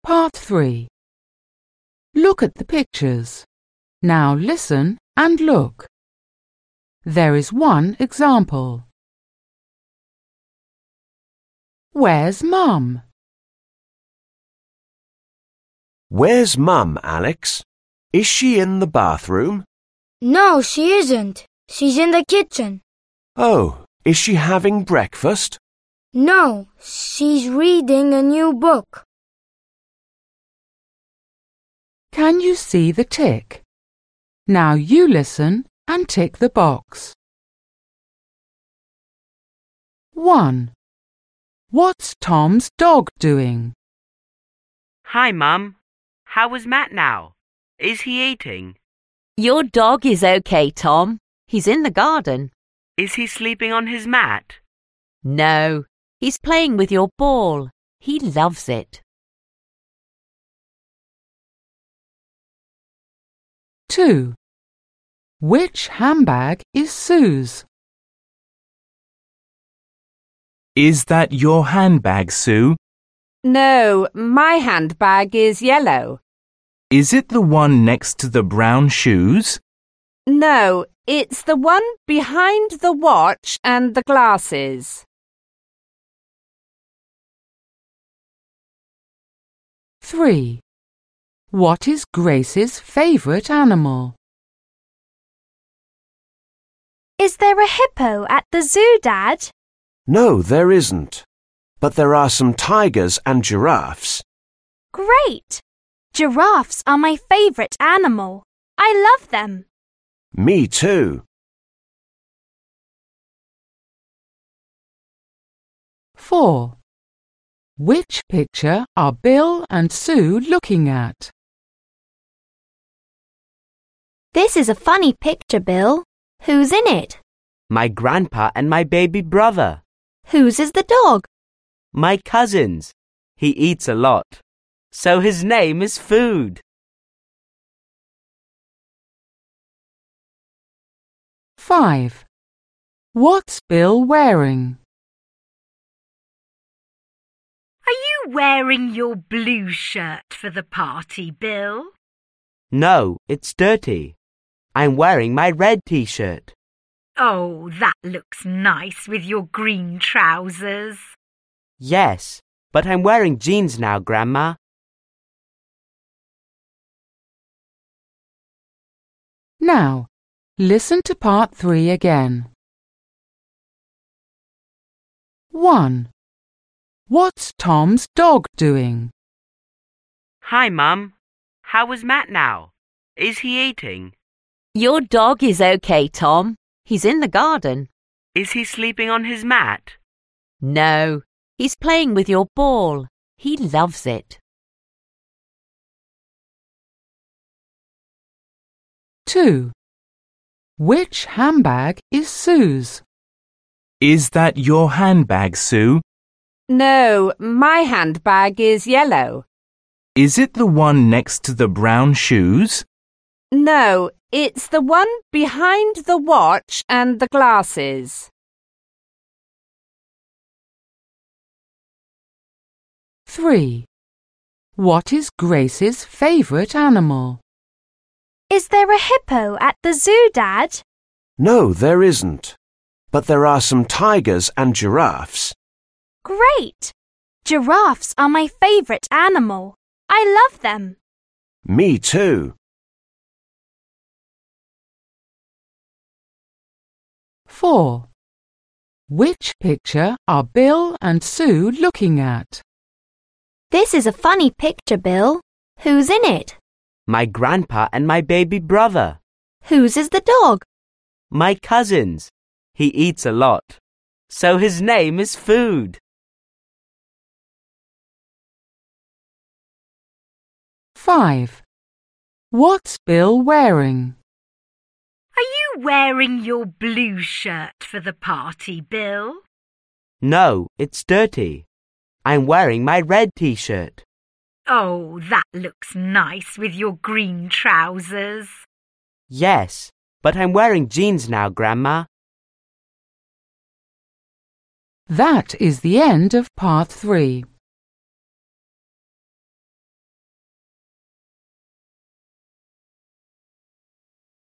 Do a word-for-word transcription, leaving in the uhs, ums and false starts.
Part three. Look at the pictures. Now listen and look. There is one example. Where's Mum? Where's Mum, Alex? Is she in the bathroom? No, she isn't. She's in the kitchen. Oh, is she having breakfast? No, she's reading a new book. Can you see the tick? Now you listen and tick the box. one. What's Tom's dog doing? Hi, Mum. How is Matt now? Is he eating? Your dog is okay, Tom. He's in the garden. Is he sleeping on his mat? No, he's playing with your ball. He loves it. two. Which handbag is Sue's? Is that your handbag, Sue? No, my handbag is yellow. Is it the one next to the brown shoes? No, it's the one behind the watch and the glasses. three. What is Grace's favourite animal? Is there a hippo at the zoo, Dad? No, there isn't. But there are some tigers and giraffes. Great! Giraffes are my favourite animal. I love them. Me too. four. Which picture are Bill and Sue looking at? This is a funny picture, Bill. Who's in it? My grandpa and my baby brother. Whose is the dog? My cousin's. He eats a lot. So his name is Food. five. What's Bill wearing? Are you wearing your blue shirt for the party, Bill? No, it's dirty. I'm wearing my red t-shirt. Oh, that looks nice with your green trousers. Yes, but I'm wearing jeans now, Grandma. Now, listen to part three again. one. What's Tom's dog doing? Hi, Mum. How is Matt now? Is he eating? Your dog is okay, Tom. He's in the garden. Is he sleeping on his mat? No, he's playing with your ball. He loves it. two. Which handbag is Sue's? Is that your handbag, Sue? No, my handbag is yellow. Is it the one next to the brown shoes? No, it's the one behind the watch and the glasses. three. What is Grace's favourite animal? Is there a hippo at the zoo, Dad? No, there isn't. But there are some tigers and giraffes. Great! Giraffes are my favourite animal. I love them. Me too. four. Which picture are Bill and Sue looking at? This is a funny picture, Bill. Who's in it? My grandpa and my baby brother. Whose is the dog? My cousin's. He eats a lot. So his name is Food. five. What's Bill wearing? Are you wearing your blue shirt for the party, Bill? No, it's dirty. I'm wearing my red t-shirt. Oh, that looks nice with your green trousers. Yes, but I'm wearing jeans now, Grandma. That is the end of part three.